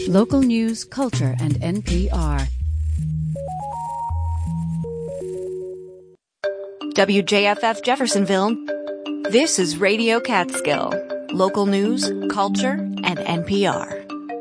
Local news, culture, and NPR. WJFF Jeffersonville. This is Radio Catskill. Local news, culture, and NPR.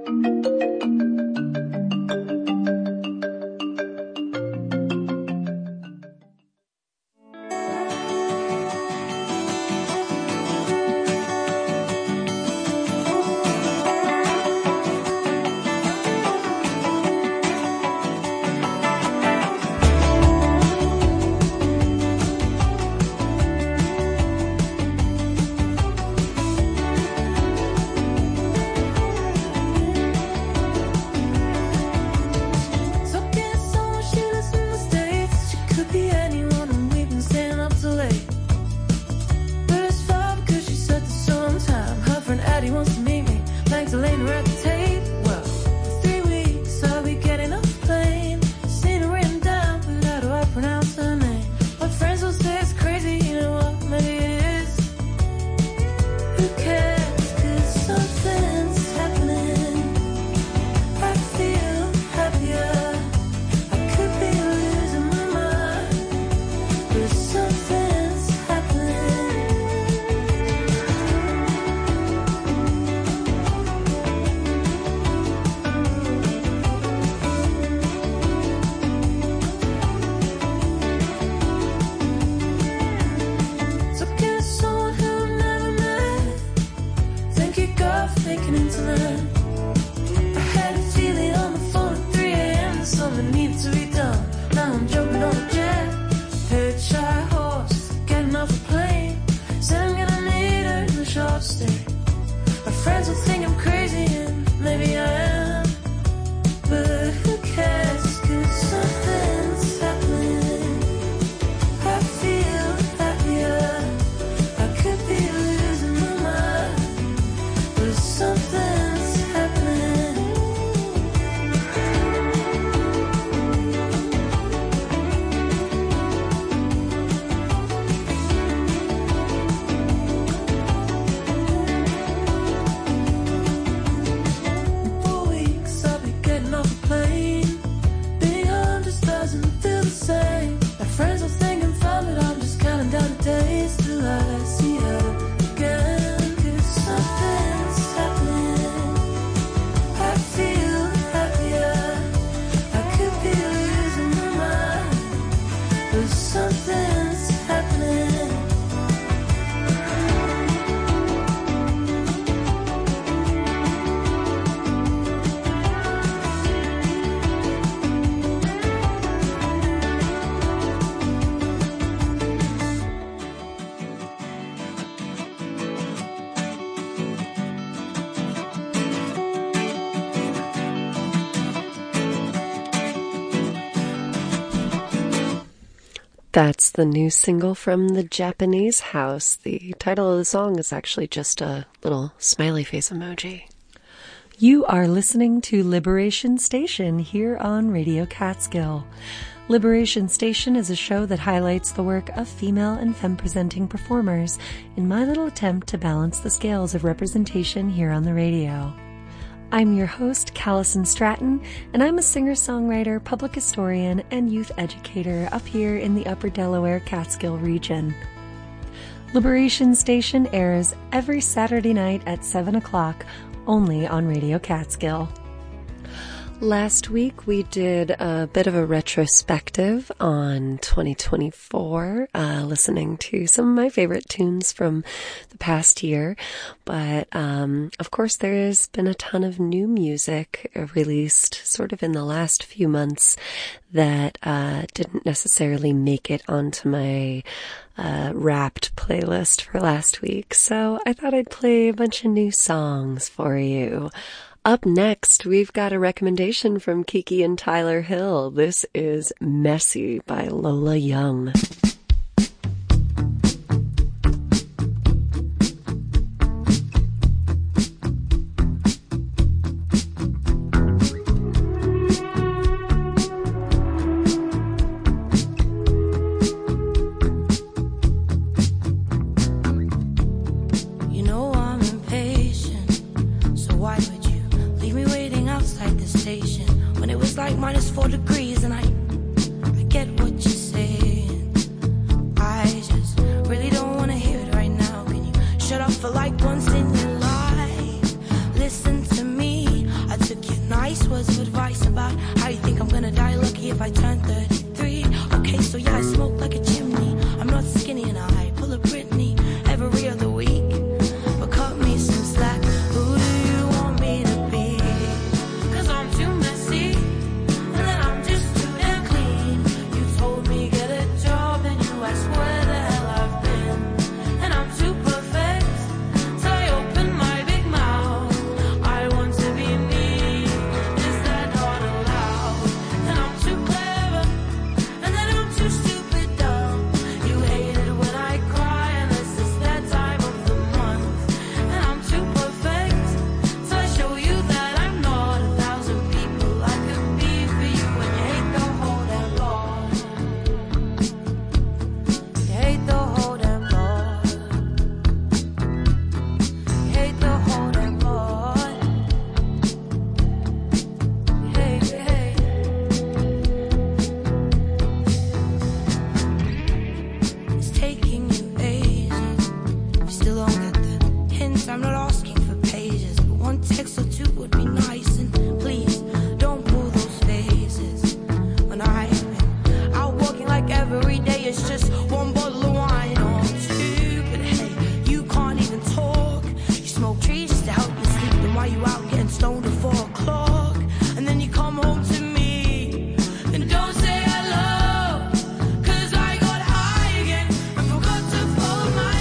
That's the new single from the Japanese House. The title of the song is actually just a little smiley face emoji. You are listening to Liberation Station here on Radio Catskill. Liberation Station is a show that highlights the work of female and femme-presenting performers in my little attempt to balance the scales of representation here on the radio. I'm your host, Callison Stratton, and I'm a singer-songwriter, public historian, and youth educator up here in the Upper Delaware Catskill region. Liberation Station airs every Saturday night at 7 o'clock, only on Radio Catskill. Last week we did a bit of a retrospective on 2024, listening to some of my favorite tunes from the past year. But, of course, there has been a ton of new music released sort of in the last few months that didn't necessarily make it onto my Wrapped playlist for last week. So I thought I'd play a bunch of new songs for you. Up next, we've got a recommendation from Kiki and Tyler Hill. This is Messy by Lola Young. You know I'm impatient, so why would you leave me waiting out outside the station when it was like -4 degrees, and I get what you're saying. I just really don't want to hear it right now. Can you shut up for like once in your life? Listen to me. I took your nice words of advice about how you think I'm gonna die lucky if I turn 33. Okay, so yeah, I smoke like a chimney. I'm not skinny and I pull a Britney every other week. But cut me some slack. Who do you want me to be? 'Cause I'm too messy, and then I'm just too damn clean. You told me get a job, then you asked where the hell I've been. And I'm too perfect, so I open my big mouth. I want to be me, is that not allowed? And I'm too clever, and then I'm too stupid dumb. You hate it when I cry, unless it's that time of the month. And I'm too perfect, so I show you that I'm not 1,000 people I could be for you. And you hate the whole damn lot. You hate the whole damn lot. You hate the whole damn lot. You hate, you hate. It's taking you ages. You still don't get the hint. I'm not asking for pages, but one text or two would be nice. And please don't pull those faces. When I've been out walking like every day, it's just one bottle of wine or two. But hey, you can't even talk. You smoke trees just to help you sleep. Then why you out getting stoned at 4 o'clock? And then you come home to me and don't say hello. 'Cause I got high again and forgot to fold my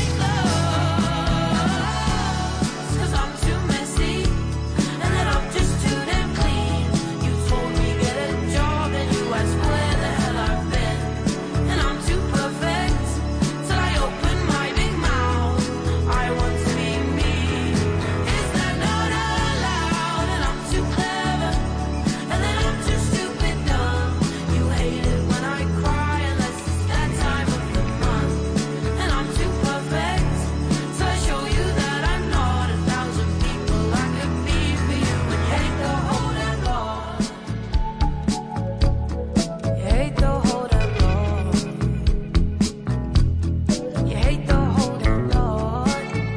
clothes. 'Cause I'm too messy, and then I'm just too damn clean. You told me get a job, and you asked where the hell I've been. And I'm too perfect, so I open my big mouth. I want to be me, is that not allowed? And I'm too clever, and then I'm too stupid dumb. You hate it when I cry, unless it's that time of the month. And I'm too perfect, so I show you that I'm not 1,000 people I could be for you. And you hate the whole damn lot. You hate the whole damn lot. You hate the whole damn lot.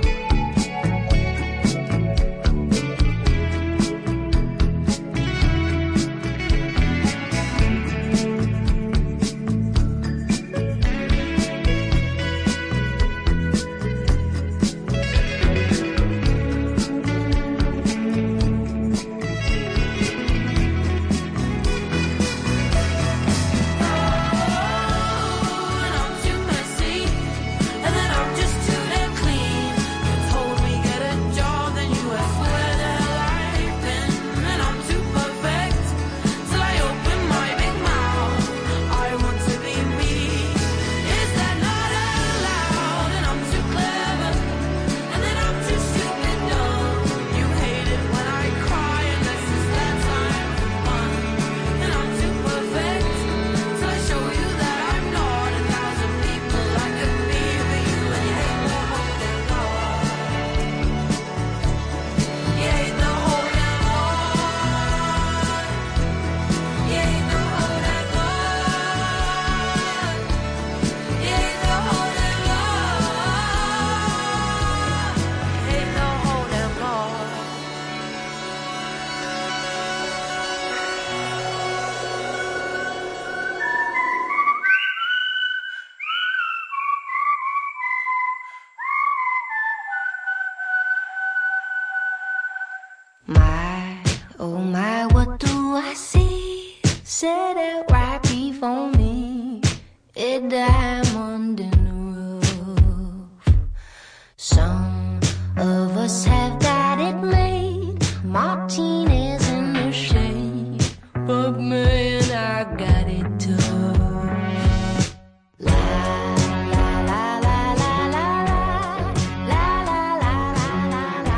And I'm too messy, and then I'm just too damn clean. You told me get a job, then you asked where the hell I've been. And I'm too perfect, so I open my big mouth. I want to be me, is that not allowed? And I'm too clever, and then I'm too stupid dumb. You hate it when I cry, unless it's that time of the month. And I'm too perfect, so I show you that I'm not 1,000 people I could be for you. And you hate the whole damn lot. You hate the whole damn lot. You hate the whole damn lot. You hate the whole damn lot. You hate the whole damn lot. My, oh my, what do I see? Set it right before me. A diamond in the rough. Some of us have got it made. Martinez in the shade. But man, I got it tough. La la la la la la la la la la la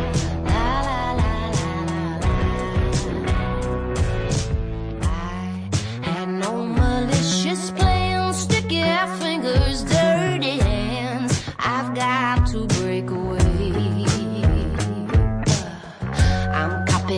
la. I had no malicious plans, sticky fingers, dirty hands. I've got to break away. I'm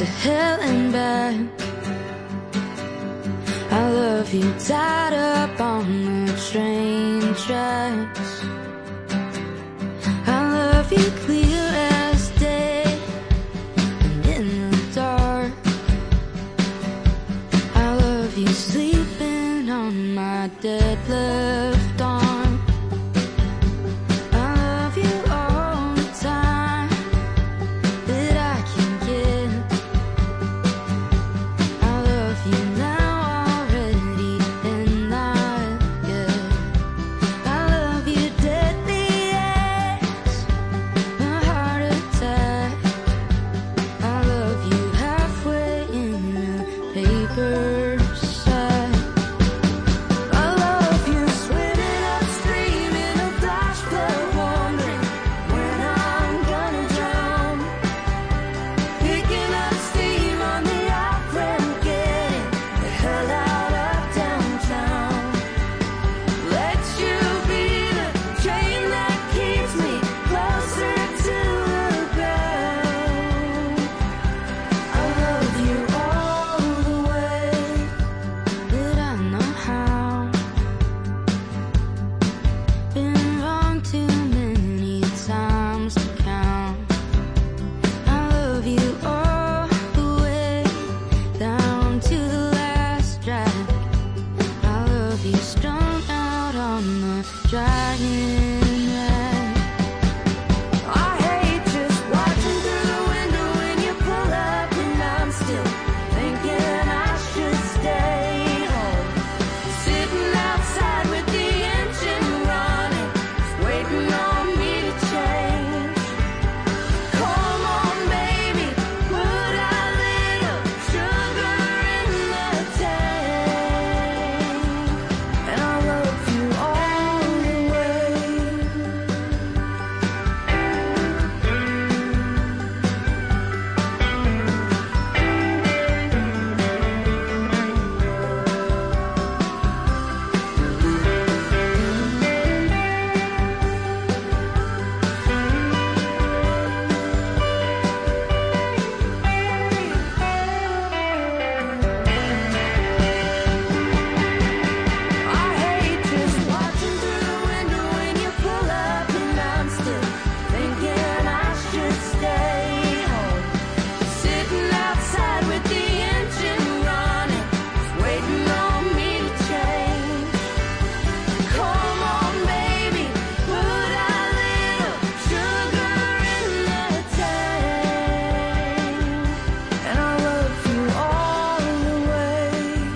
to hell and back. I love you tied up on the train tracks. I love you clear as day and in the dark. I love you sleeping on my dead left arm. I love you all the time that I can get. I love you now already and not yet. I love you deadly as a heart attack. I love you halfway in a paper sack. I love you swimming upstream in a flash flood, wondering when I'm gonna drown. Picking up steam on the off-ramp, getting the hell out of downtown. Let you be the train that keeps me closer to the ground. I love you all the way that I know how. Been wrong too many times to count. I love you all the way down to the last drag. I love you strung out on the dragon rag. I hate just watching through the window when you pull up, and I'm still thinking I should stay home. Sitting outside with the engine running, just waiting on me to change. Come on, baby, put a little sugar in the tank. And I love you all the way. I hate just watching through the window when you pull up, and I'm still thinking I should stay home. Sitting outside with the engine running, just waiting on me to change. Come on, baby, put a little sugar in the tank. And I love you all the way.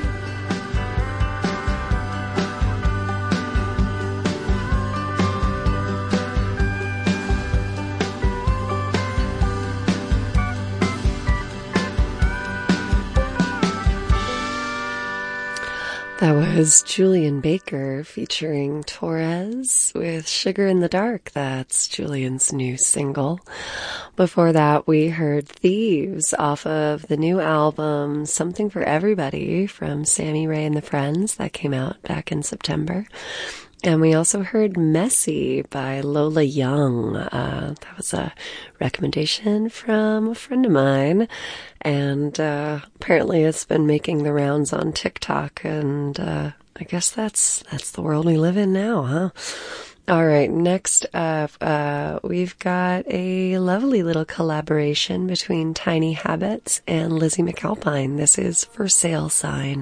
That was Julian Baker featuring Torres with Sugar in the Dark. That's Julian's new single. Before that, we heard Thieves off of the new album Something for Everybody from Sammy Ray and the Friends that came out back in September. And we also heard Messy by Lola Young. That was a recommendation from a friend of mine. And apparently it's been making the rounds on TikTok. And I guess that's the world we live in now, huh? All right, next up, we've got a lovely little collaboration between Tiny Habits and Lizzie McAlpine. This is For Sale Sign.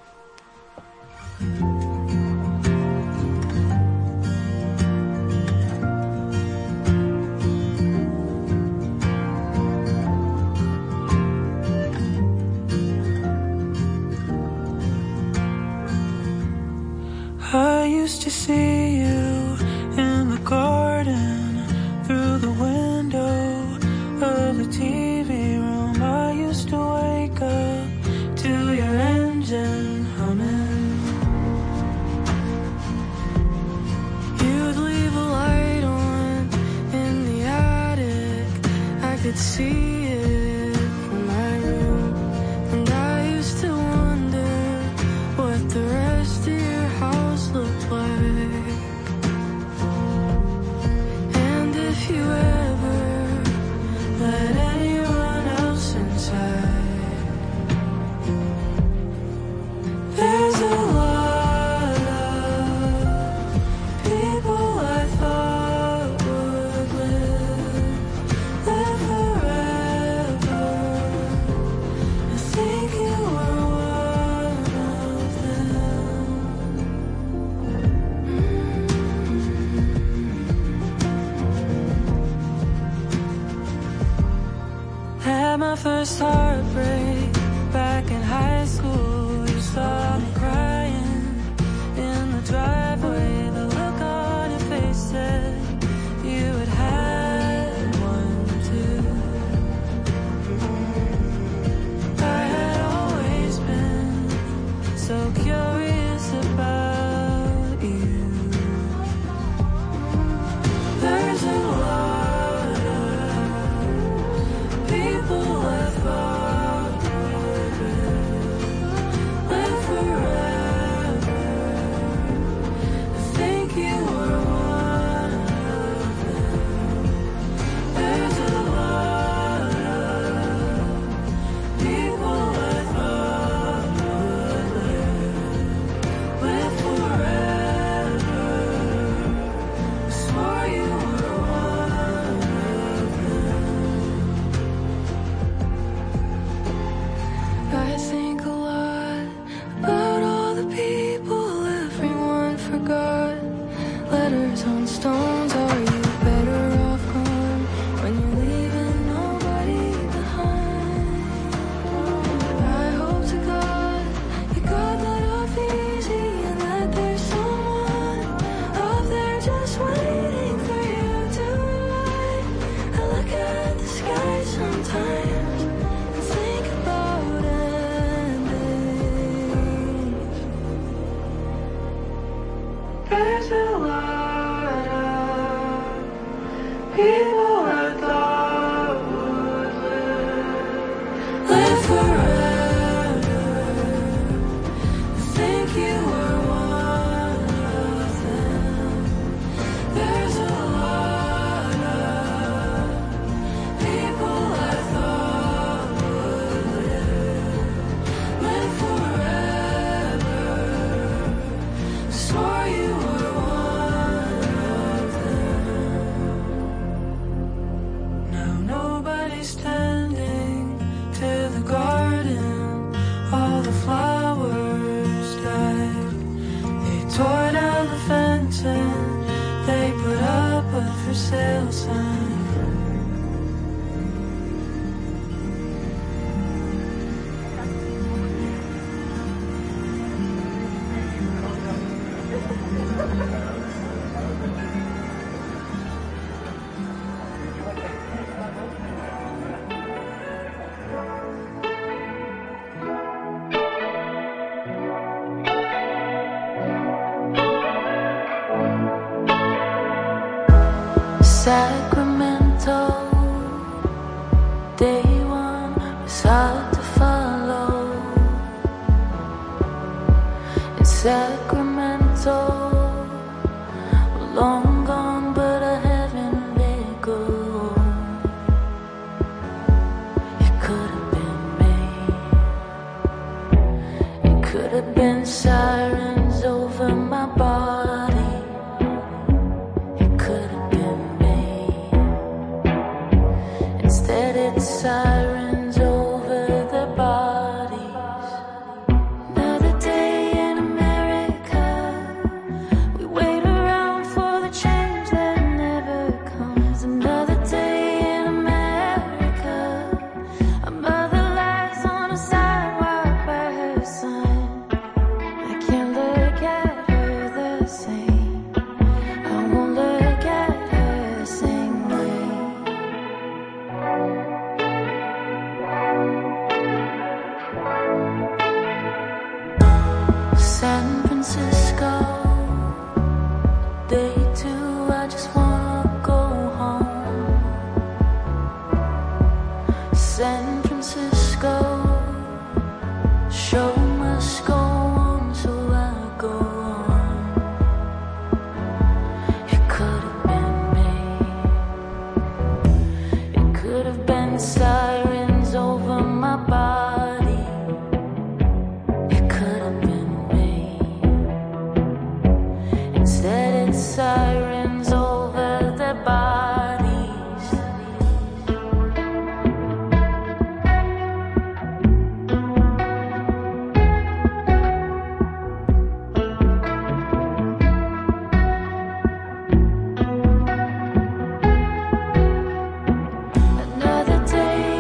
I used to see you in the garden through the window of the TV room. I used to wake up to your engine humming. You'd leave a light on in the attic. I could see it from my room. And I used to wonder what the rest of your house looked like. And if you ever let anyone else inside. my first heartbreak back in high school. You saw me crying in the driveway. The look on your face said you had had one too. I had always been so curious about you. There's a lot of people I thought would live forever. I think you were one of them. There's a lot of people I thought would live forever. I swore you were one of them. I think a lot about all the people everyone forgot. Letters on stones, are you better off gone when you're leaving nobody behind? I hope to God you got let off easy and that there's someone up there just waiting for you to arrive. I look at the sky sometimes and think about endings. There's a lot of people I thought would live forever. I think you were one of them. There's a lot of people I thought would live forever. Swore you were one of them. Now nobody's standing to the garden. All the flowers died. They tore down the fence and they put up a for sale sign. Sacramento, day one was hard to follow. In Sacramento, we're long gone, but I haven't let go. It could have been me. It could have been sirens over my body. It could have been me. Instead it's sirens over their bodies. Another day in America. We wait around for the change that never comes. Another day in America. A mother lies on a sidewalk by her son. I can't look at her the same. I won't look at her the same way. San Francisco, day two, I just wanna go home. San Francisco, show must go on, so I go on. It could have been me. It could have been sirens over my body. It could have been me. Instead it's sirens over their bodies. Another day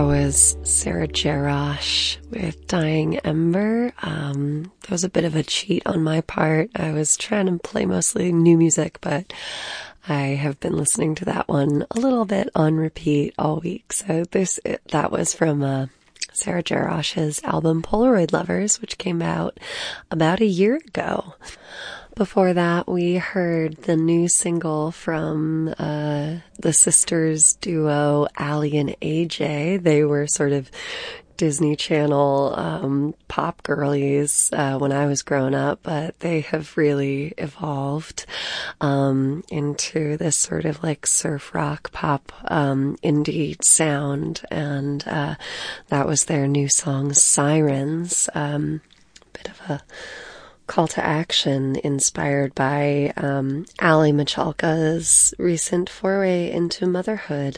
That was Sarah Jarosz with Dying Ember. That was a bit of a cheat on my part. I was trying to play mostly new music, but I have been listening to that one a little bit on repeat all week. So that was from Sarah Jarosz's album Polaroid Lovers, which came out about a year ago. Before that, we heard the new single from the sisters duo Ali and AJ. They were sort of Disney Channel pop girlies when I was growing up, but they have really evolved into this sort of like surf rock pop indie sound, and that was their new song Sirens. Bit of a call to action inspired by Ali Michalka's recent foray into motherhood.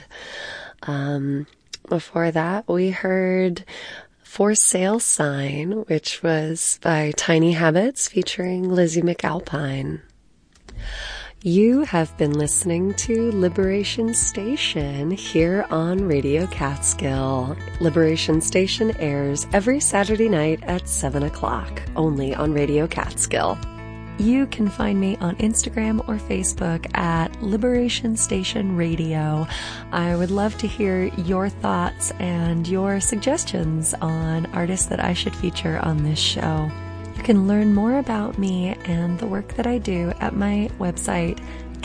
Before that, we heard For Sale Sign, which was by Tiny Habits featuring Lizzie McAlpine. You have been listening to Liberation Station here on Radio Catskill. Liberation Station airs every Saturday night at 7 o'clock, only on Radio Catskill. You can find me on Instagram or Facebook at Liberation Station Radio. I would love to hear your thoughts and your suggestions on artists that I should feature on this show. You can learn more about me and the work that I do at my website,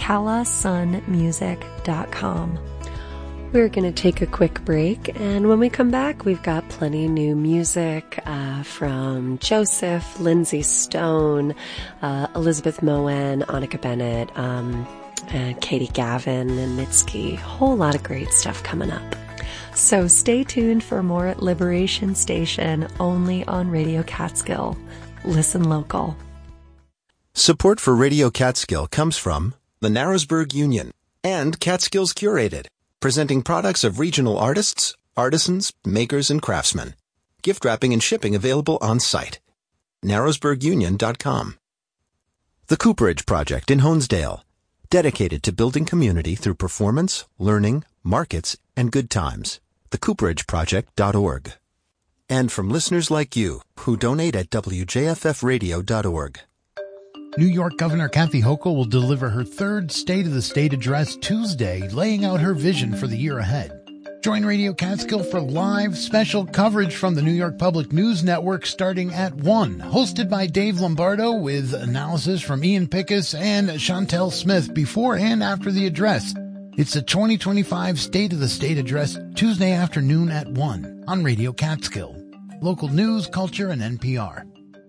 calasunmusic.com. We're going to take a quick break, and when we come back, we've got plenty of new music from Joseph, Lindsay Stone, Elizabeth Moen, Annika Bennett, and Katie Gavin and Mitski. Whole lot of great stuff coming up. So stay tuned for more Liberation Station only on Radio Catskill. Listen local. Support for Radio Catskill comes from the Narrowsburg Union and Catskills Curated, presenting products of regional artists, artisans, makers, and craftsmen. Gift wrapping and shipping available on site. narrowsburgunion.com. The Cooperage Project in Honesdale, dedicated to building community through performance, learning, markets, and good times. thecooperage.org. And from listeners like you who donate at wjffradio.org. New York Governor Kathy Hochul will deliver her third State of the State address Tuesday, laying out her vision for the year ahead. Join Radio Catskill for live special coverage from the New York Public News Network starting at 1, hosted by Dave Lombardo with analysis from Ian Pickus and Chantel Smith before and after the address. It's the 2025 State of the State address Tuesday afternoon at 1 on Radio Catskill. Local news, culture, and NPR.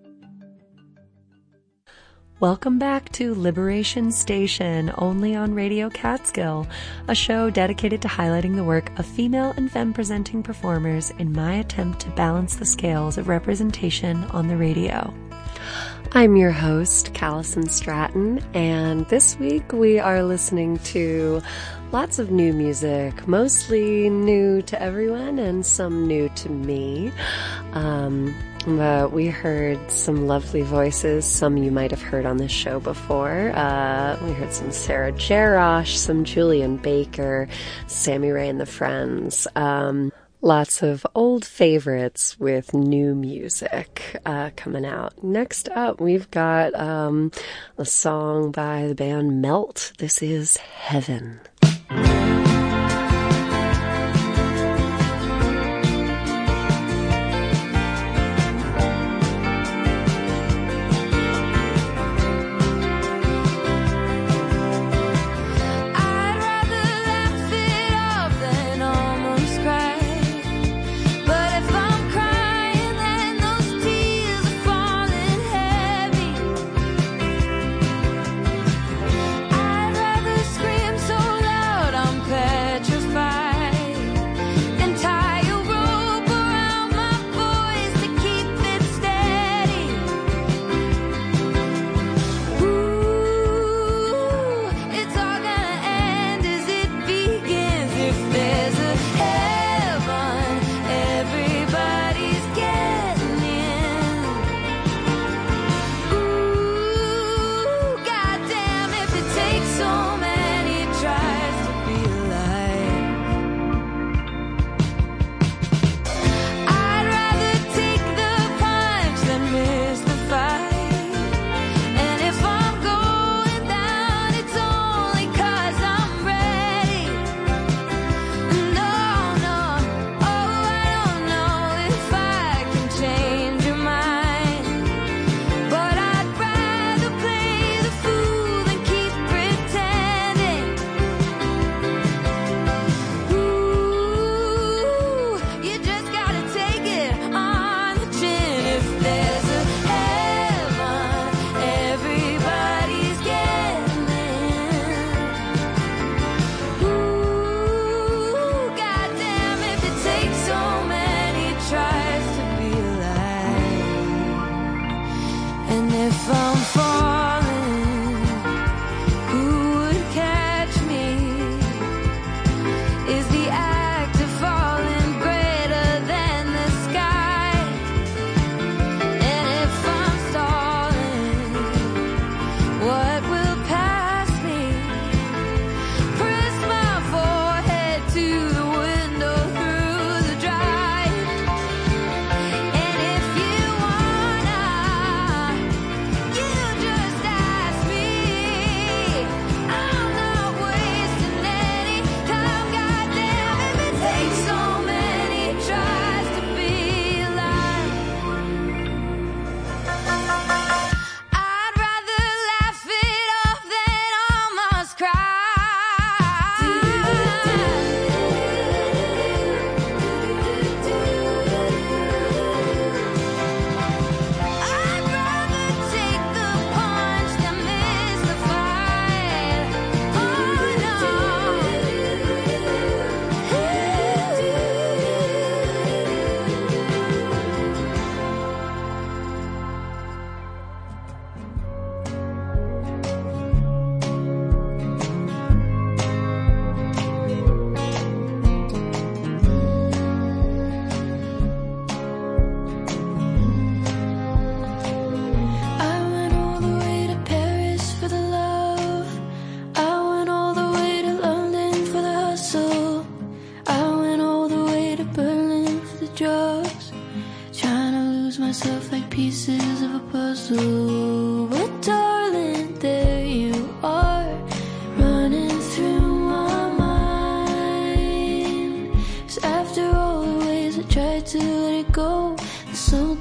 Welcome back to Liberation Station, only on Radio Catskill, a show dedicated to highlighting the work of female and femme-presenting performers in my attempt to balance the scales of representation on the radio. I'm your host, Callison Stratton, and this week we are listening to lots of new music, mostly new to everyone and some new to me. But we heard some lovely voices, some you might have heard on this show before. We heard some Sarah Jarosz, some Julian Baker, Sammy Ray and the Friends. Lots of old favorites with new music coming out. Next up, we've got a song by the band Melt. This is Heaven. I'd rather scream so loud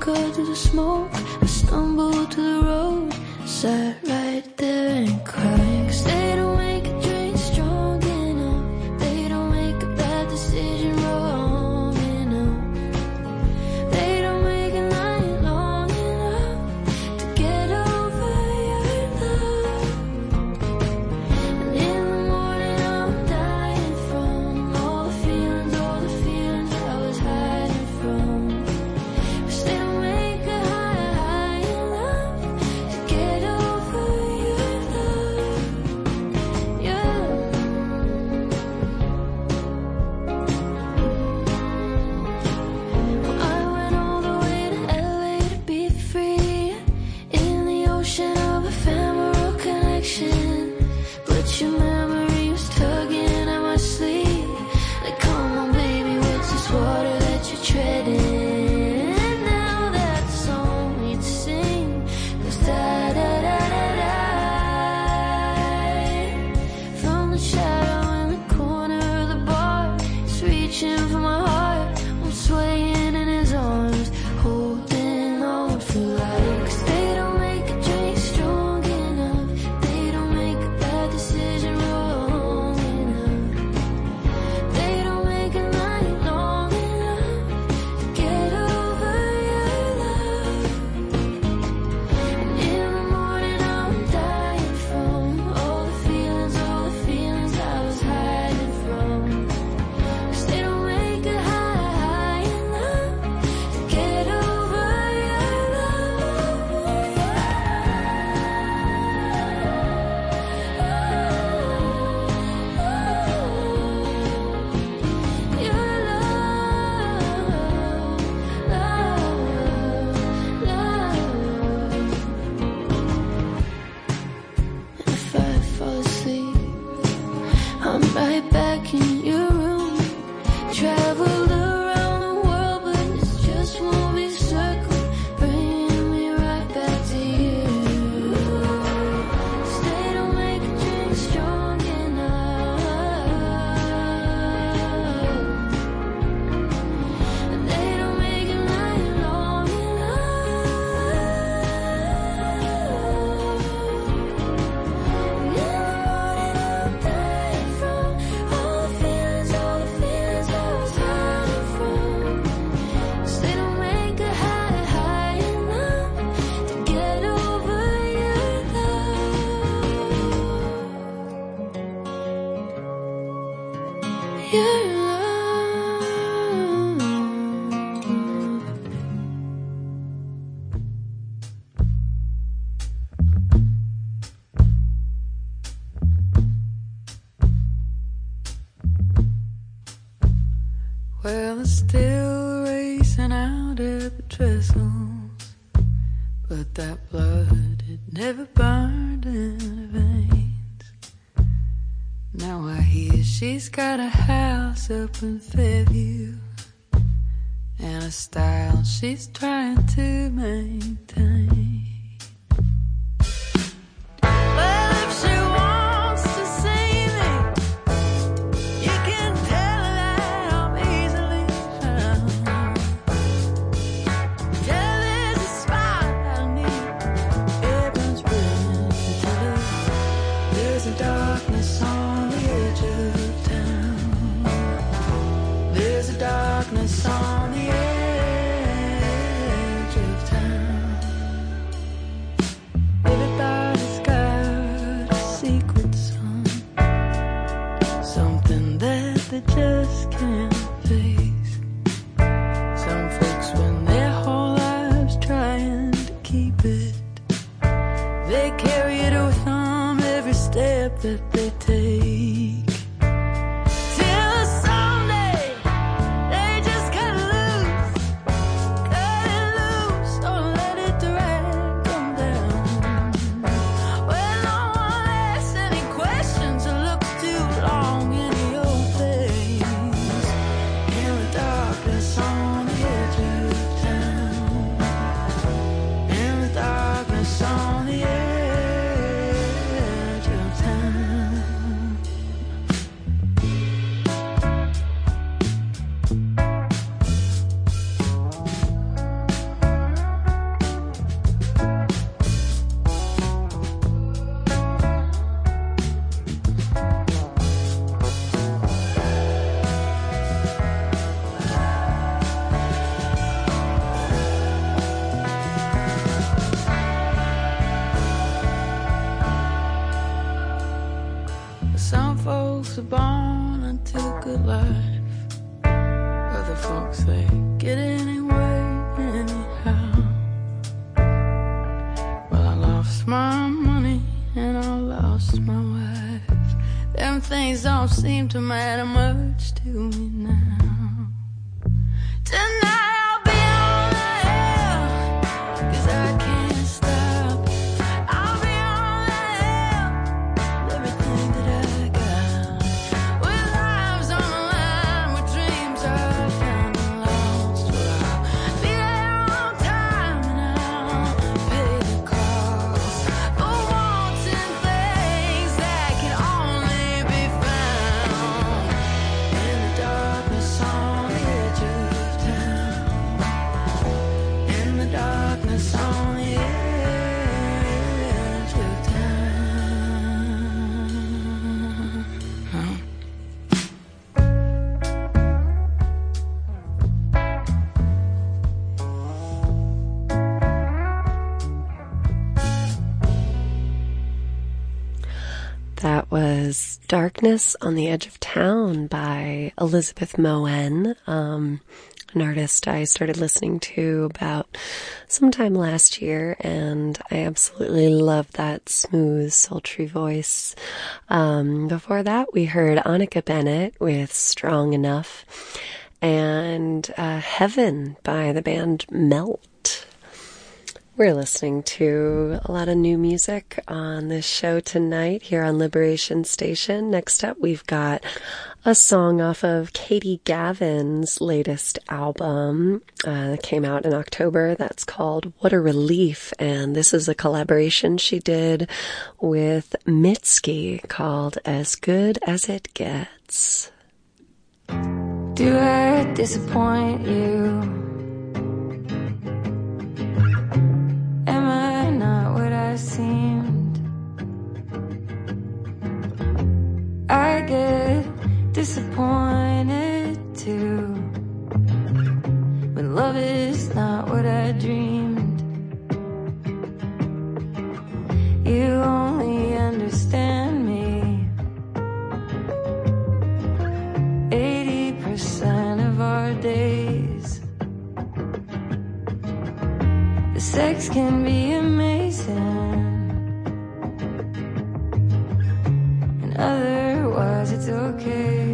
cut through the smoke. I stumbled to the road, sat right there and cried. 'Cause they don't make a drink strong enough. They don't make a bad decision wrong enough. They don't make a night long enough to get over your love. And in the morning I'm dying from all the feelings I was hiding from. 'Cause they don't make a high enough to get over your love. Yeah. Well, I went all the way to LA to be free, in the ocean of ephemeral connection. But your memory was tugging at my sleeve, like, come on baby, what's this water that you're treading? And now that the song we'd sing goes da-da-da-da-da. From the shadow in the corner of the bar, he's reaching for my heart. I'm swaying in his arms, holding on for life. 'Cause they don't make a drink strong enough. They don't make a bad decision wrong enough. They don't make a night long enough to get over your love. And in the morning I'm dying from all the feelings I was hiding from. 'Cause they don't make a high enough to get over your love. Your love. And if I fall asleep, I'm right back in your room. Traveled around the world, but it's just won't be a circle, bringing me right back to you. 'Cause they don't make a drink strong enough. And they don't make a night long enough. And in the morning I'm dying from all the feelings I was hiding from. 'Cause they don't make a high enough to get over your love. Your love. Well, it's still racing out at the trestles, but that blood, it never burned in her veins. Now I hear she's got a house up in Fairview, and a style she's trying to maintain. Well, if she wants to see me, you can tell her that I'm easily found. Tell her there's a spot I need. It burns brilliant to love. There's a darkness on the edge of town. There's a darkness on the edge of town. Everybody's got a secret song, something that they just can't face. Some folks spend their whole lives trying to keep it. They carry it with them every step that they take. Till someday they just cut it loose. Don't let it drag them down. Well, no one asks any questions or looks too long into your face. In the darkness on the edge of town. In the darkness on the edge of town. folks are born into a good life. Other folks, they get it anyway, anyhow. Well, I lost my money and I lost my wife. Them things don't seem to matter much to me now. Tonight I'll be on the hill, 'cause I can't stop. I'll be on the hill, everything that I got. With lives on the line, with dreams are kind of lost. Well, I'll be there on time and I'll pay the cost for wanting things that can only be found in the darkness on the edge of town. In the darkness on the edge of town. That was Darkness on the Edge of Town by Elizabeth Moen, an artist I started listening to about sometime last year, and I absolutely love that smooth, sultry voice. Before that, we heard Annika Bennett with Strong Enough, and Heaven by the band Melt. We're listening to a lot of new music on this show tonight here on Liberation Station. Next up, we've got a song off of Katie Gavin's latest album that came out in October. That's called What a Relief, and this is a collaboration she did with Mitski called As Good As It Gets. Do I disappoint you? Am I not what I seemed? I get disappointed too when love is not what I dreamed. You only understand me 80% of our days. The sex can be amazing, and otherwise it's okay.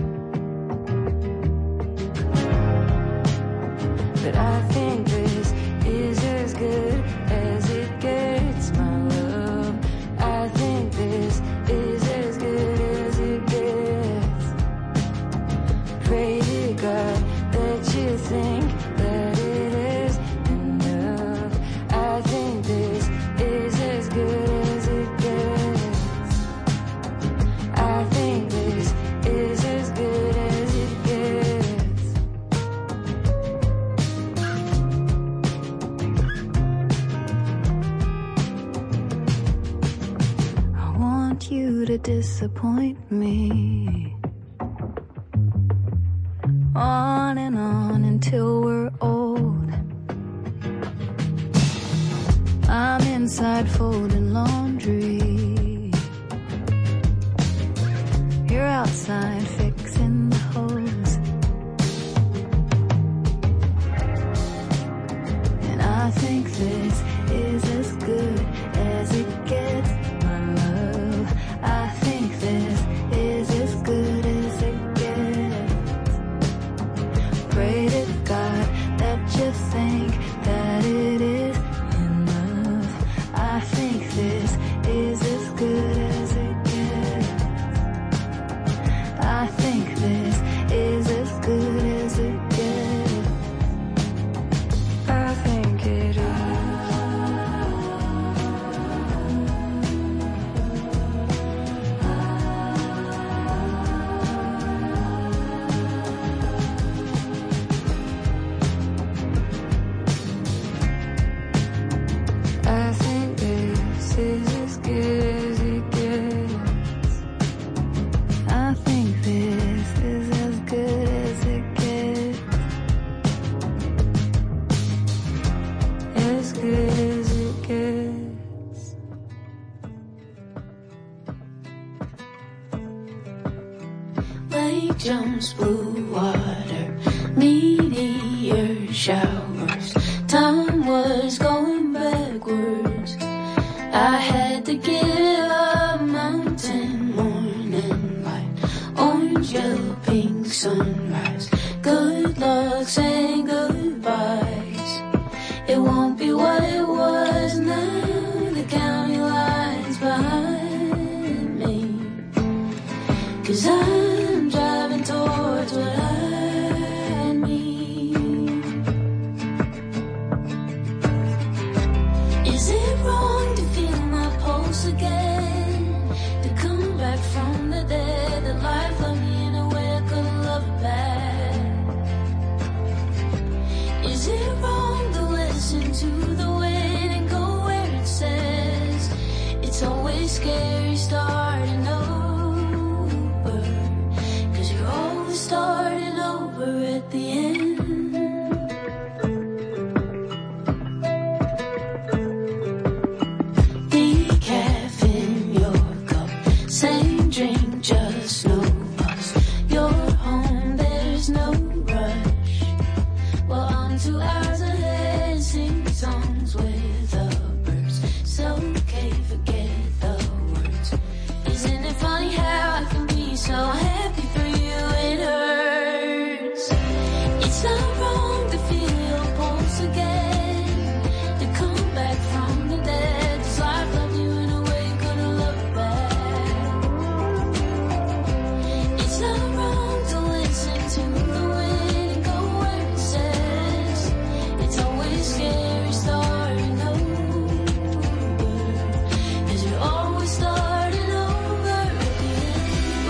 But I think this is as good as it gets, my love. I think this is as good as it gets. Pray to God that you think that it is enough. I think this is as good as it gets. I think this is as good as it gets. I want you to disappoint me. On and on until we're old. I'm inside folding laundry. You're outside fixing the hose. And I think this is as good as it gets, my love. I think this is as good as it gets. Pray to God that you think that it is enough. I think this big jumps, blue water, meteor showers. Time was going backwards. I had to give up mountain morning light, orange, yellow, pink sunrise. Good luck saying goodbyes. It won't be what it was now. The county lines behind me, 'cause I'm driving towards what I need. Is it wrong to feel my pulse again? To come back from the dead, that life loved me in a way I couldn't love it back? Is it wrong to listen to the wind and go where it says it's always scary starting over? 'Cause you're always starting over at the end. Decaf in your cup, same drink, just no us. You're home, there's no rush. Well, I'm 2 hours ahead, sing songs with the birds. It's okay, forget the words. Isn't it funny how I can be so happy for you? It hurts. It's not wrong to feel your pulse again, to come back from the dead. 'Cause life loved you in a way you couldn't love it back. It's not wrong to listen to the wind and go where it says it's always scary starting over. 'Cause you're always starting over at the end.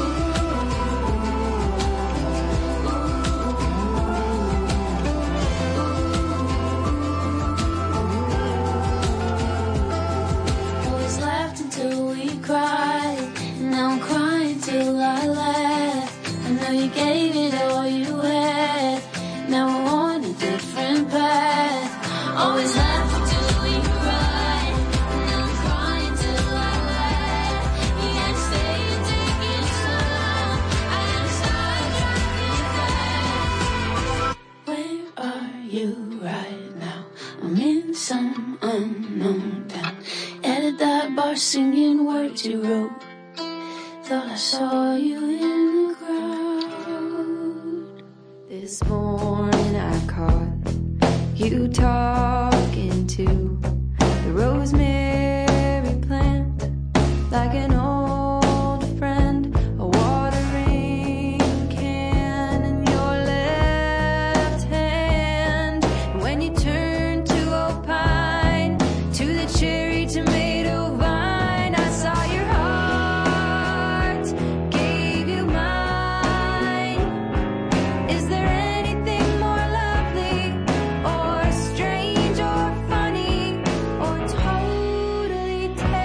Always laughed until we cried, and now I'm crying till I laugh. I know you gave it all you had, now we're on a different path. Always laughed until we cried, and now I'm crying till I laugh. You gotta stay and take it slow, I gotta start driving fast. Where are you right now? I'm in some unknown town, at a dive bar singing words you wrote. Thought I saw you in the crowd. This morning I caught you talking to the rosemary plant, like an old friend, a watering can in your left hand. And when you turn to opine to the cherry tomato vine, I saw your heart, gave you mine. Is there anything more lovely or strange or funny or totally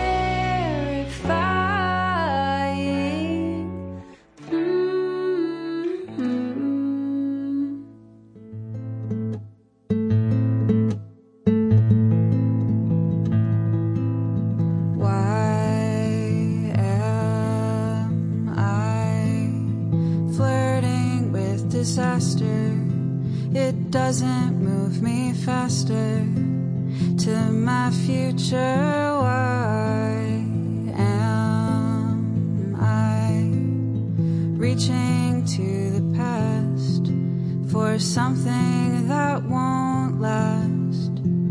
terrifying? Why am I flirting with disaster? It doesn't move me faster to my future. Why am I reaching to the past for something that won't last?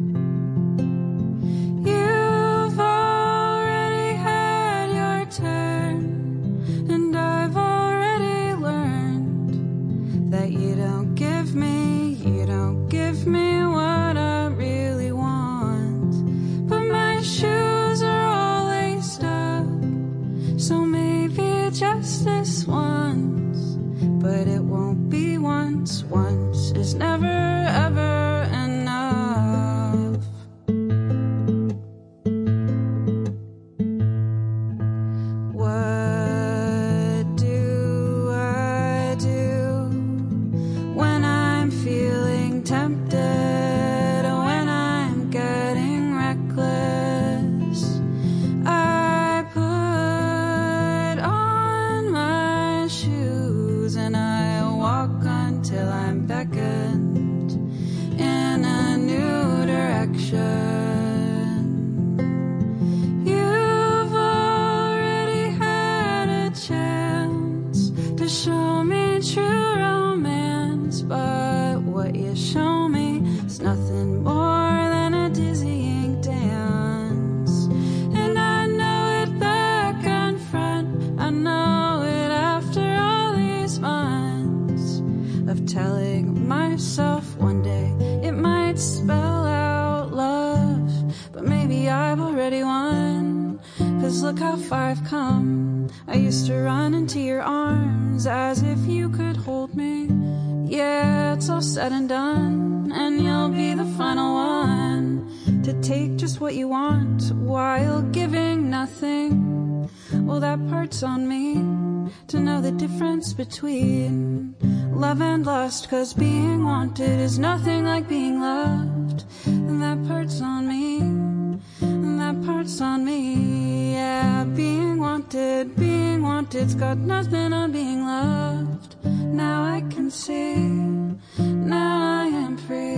You've already had your turn, and I've already learned that you don't give me what I really want. But my shoes are all laced up, so maybe just this once. But it won't be once. Once is never ever look how far I've come. I used to run into your arms as if you could hold me. Yeah, it's all said and done, and you'll be the final one to take just what you want while giving nothing. Well, that part's on me to know the difference between love and lust, 'cause being wanted is nothing like being loved. And that part's on me, and that part's on me. Yeah, being wanted's got nothing on being loved. Now I can see, now I am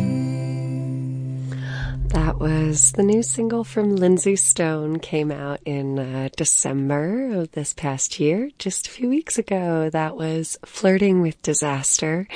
free. That was the new single from Lindsay Stone, came out in December of this past year, just a few weeks ago. That was Flirting with Disaster.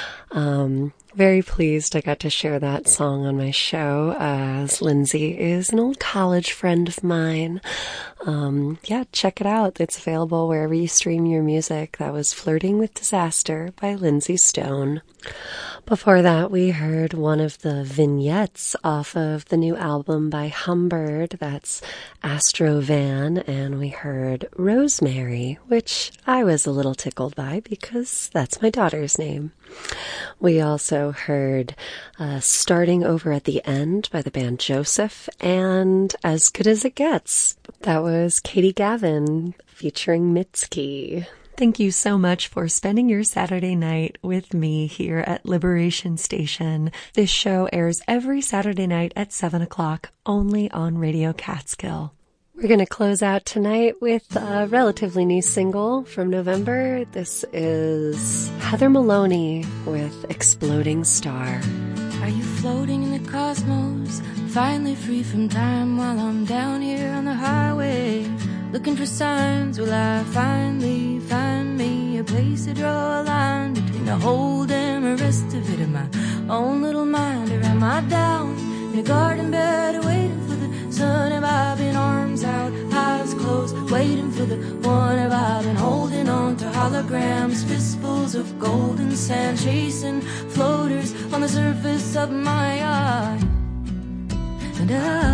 Very pleased I got to share that song on my show, as Lindsay is an old college friend of mine. Yeah, check it out. It's available wherever you stream your music. That was Flirting with Disaster by Lindsay Stone. Before that, we heard one of the vignettes off of the new album by Humbird. That's Astro Van, and we heard Rosemary, which I was a little tickled by because that's my daughter's name. We also heard Starting Over at the End by the band Joseph, and As Good as It Gets. That was Katie Gavin featuring Mitski. Thank you so much for spending your Saturday night with me here at Liberation Station. This show airs every Saturday night at 7 o'clock, only on Radio Catskill. We're going to close out tonight with a relatively new single from November. This is Heather Maloney with Exploding Star. Are you floating in the cosmos, finally free from time while I'm down here on the highway? Looking for signs, will I finally find me a place to draw a line between the whole damn rest of it and my own little mind? Or am I down in a garden bed waiting for the sun? Have I been arms out, eyes closed, waiting for the one? Have I been holding on to holograms, fistfuls of golden sand, chasing floaters on the surface of my eye? And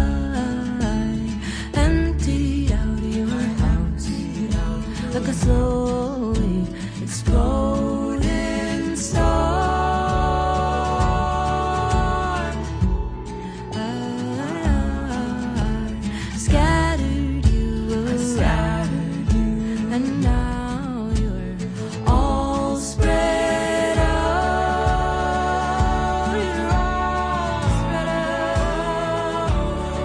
I emptied out your house like a slowly exploding star. I scattered you, and now you're all spread out. You're all spread out.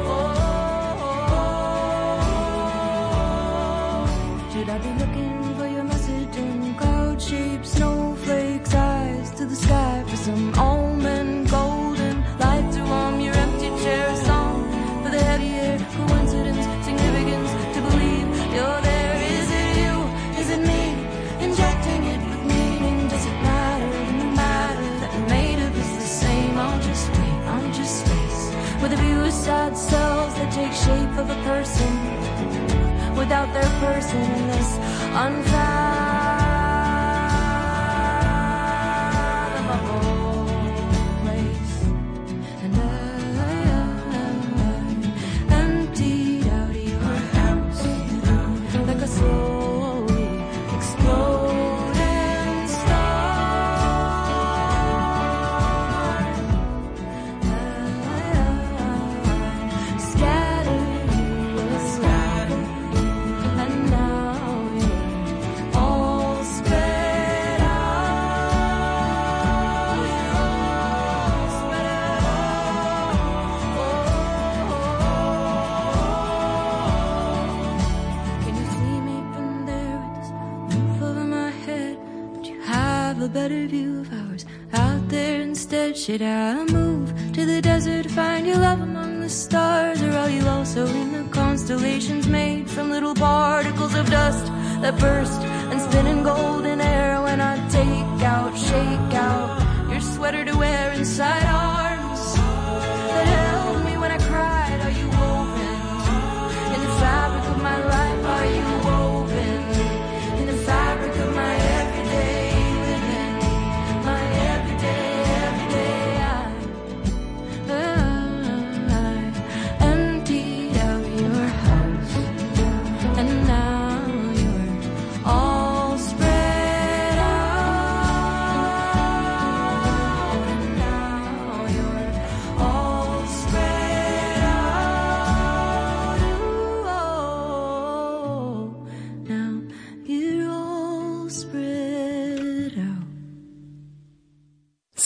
Oh. Should I be looking for your message in cloud-shaped snowflakes, eyes to the sky for some almond golden light to warm your empty chair? Song for the heavier coincidence, significance to believe you're there. Is it you? Is it me? Injecting it with meaning. Does it matter? And the matter that we're made of is the same. I'll just wait, I'm just space with a few sad cells that take shape of a person without their person in this unfathomable place. And I emptied out your house like a slowly exploding star. I scattered you, and now you're all spread out. You're all spread out. Can you see me from there with this roof over my head? Would you have a better view of ours out there instead? Should I move to the desert to find your love among the stars? Or are you also in the constellations made from little particles of dust that burst and spin in golden air when I take out, shake out your sweater to wear inside arms that held me when I cried? Are you woven in the fabric of my life? Are you woven in the fabric of my everyday living? My everyday I emptied out your house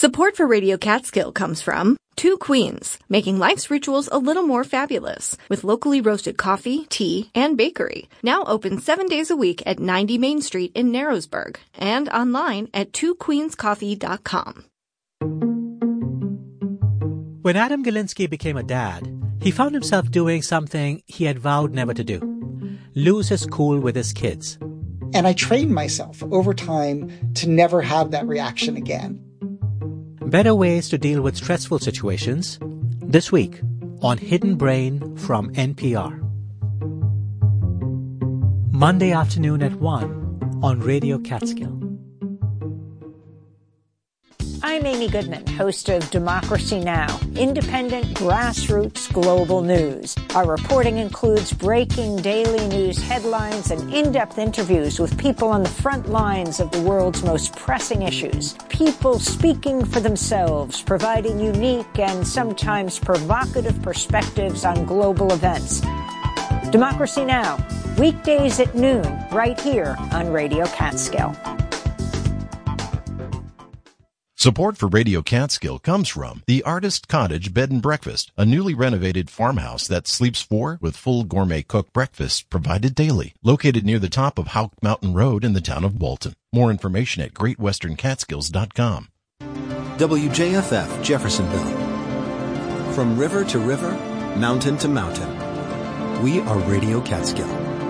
Support for Radio Catskill comes from Two Queens, making life's rituals a little more fabulous, with locally roasted coffee, tea, and bakery. Now open 7 days a week at 90 Main Street in Narrowsburg, and online at twoqueenscoffee.com. When Adam Galinsky became a dad, he found himself doing something he had vowed never to do: lose his cool with his kids. And I trained myself over time to never have that reaction again. Better ways to deal with stressful situations, this week on Hidden Brain from NPR. Monday afternoon at 1 on Radio Catskill. I'm Amy Goodman, host of Democracy Now!, independent grassroots global news. Our reporting includes breaking daily news headlines and in-depth interviews with people on the front lines of the world's most pressing issues. People speaking for themselves, providing unique and sometimes provocative perspectives on global events. Democracy Now!, weekdays at noon, right here on Radio Catskill. Support for Radio Catskill comes from the Artist Cottage Bed and Breakfast, a newly renovated farmhouse that sleeps for with full gourmet cooked breakfasts provided daily. Located near the top of Houck Mountain Road in the town of Bolton. More information at GreatWesternCatskills.com. WJFF Jeffersonville. From river to river, mountain to mountain, we are Radio Catskill.